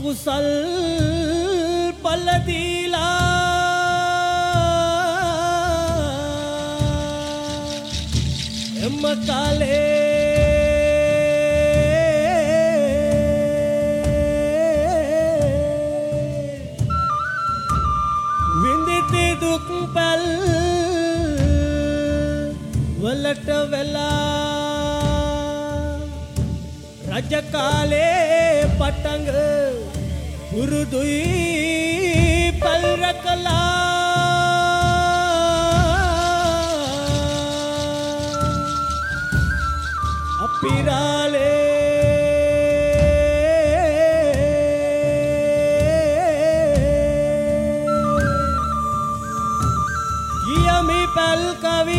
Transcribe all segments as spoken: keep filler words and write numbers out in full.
අකුසල් පල දීලා එම කාලේ විඳිති දුක් පැල් වලට වෙලා රජ කාලේ පටංග පුරුදුයි පල් රකලා අපිරාලේ කියමි පල් කවි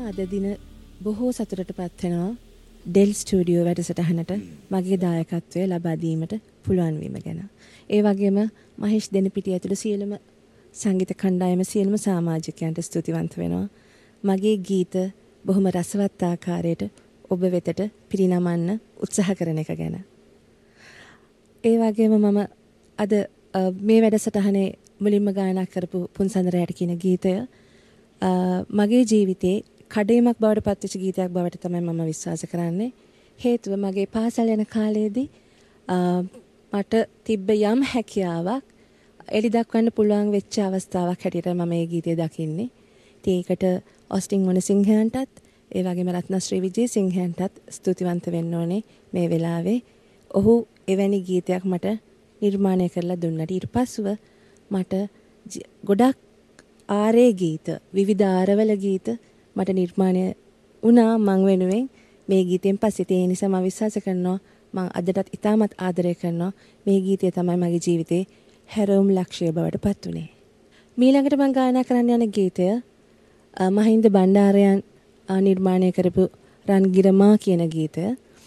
අද දින බොහෝ සතුටටපත් වෙනවා ඩෙල් ස්ටුඩියෝ වැඩසටහනට මගේ දායකත්වය ලබා දීමට පුළුවන් වීම ගැන. ඒ වගේම මහේෂ් දෙනපිටිය ඇතුළු සියලුම සංගීත කණ්ඩායම සියලුම සමාජිකයන්ට ස්තුතිවන්ත වෙනවා. මගේ ගීත බොහොම රසවත් ආකාරයට ඔබ වෙතට පිරිනමන්න උත්සාහ කරන එක ගැන. ඒ වගේම මම අද මේ වැඩසටහනේ මුලින්ම ගායනා කරපු පුන්සඳරයට කියන ගීතය මගේ ජීවිතේ කඩේමක් බවට පත්වෙච්ච ගීතයක් බවට තමයි මම විශ්වාස කරන්නේ. හේතුව මගේ පාසල් යන කාලයේදී මට තිබ්බ යම් හැකියාවක් එලි දක්වන්න පුළුවන් වෙච්ච අවස්ථාවක් හැටියට මම මේ ගීතය දකින්නේ. ඉතින් ඒකට ඔස්ටින් මොනසිංහයන්ටත් ඒ වගේම රත්නශ්‍රී විජේසිංහයන්ටත් ස්තුතිවන්ත වෙන්න ඕනේ මේ වෙලාවේ. ඔහු එවැනි ගීතයක් මට නිර්මාණය කරලා දුන්නට ඊට පස්සුව මට ගොඩක් ආරේ ගීත විවිධ ආරවල ගීත මට නිර්මාණය වුණා මං වෙනුවෙන් මේ ගීතෙන් පස්සේ. ඒ නිසා මම විශ්වාස කරනවා මම අදටත් ඉතාමත් ආදරය කරනවා මේ ගීතය තමයි මගේ ජීවිතේ හැරවුම් ලක්ෂ්‍ය බවට පත් වුණේ. මීළඟට මම ගායනා කරන්න යන ගීතය මහින්ද බණ්ඩාරයන් නිර්මාණය කරපු රන්ගිරමා කියන ගීතය.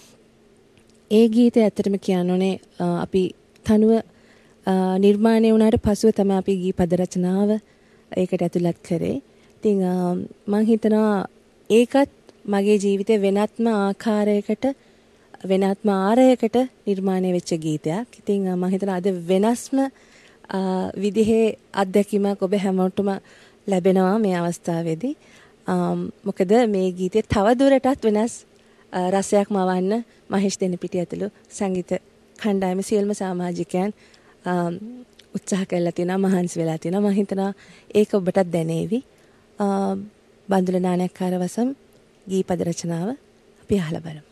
ඒ ගීතය ඇත්තටම කියන්නෝනේ අපි තනුව නිර්මාණය වුණාට පසුව තමයි අපි ගී පද රචනාව ඒකට ඇතුළත් කරේ. ඉතින් මම හිතනවා ඒකත් මගේ ජීවිතේ වෙනත්ම ආකාරයකට වෙනත්ම ආරයකට නිර්මාණය වෙච්ච ගීතයක්. ඉතින් මම හිතනවා අද වෙනස්ම විදිහේ අත්දැකීමක් ඔබ හැමෝටම ලැබෙනවා මේ අවස්ථාවේදී. මොකද මේ ගීතේ තව දුරටත් වෙනස් රසයක් මවන්න මහේෂ් දෙනපිටිය ඇතුළු සංගීත කණ්ඩායම සියලුම සමාජිකයන් උත්සාහ කරලා තියෙනවා මහන්සි වෙලා තියෙනවා. මම හිතනවා ඒක ඔබටත් දැනේවි. බන්දුල නානක්කාර වසම් ගී පද රචනාව අපි අහලා බලමු.